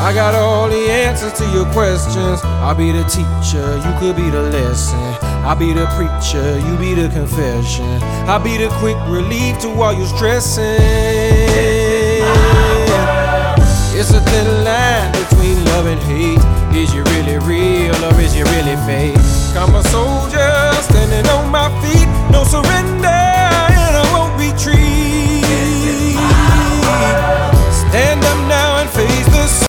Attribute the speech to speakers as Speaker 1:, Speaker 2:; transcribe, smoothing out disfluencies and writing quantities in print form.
Speaker 1: I got all the answers to your questions. I'll be the teacher, you could be the lesson. I'll be the preacher, you be the confession. I'll be the quick relief to all your stressing. It's a thin line between love and hate. Is you really real or is you really fake? Got my soul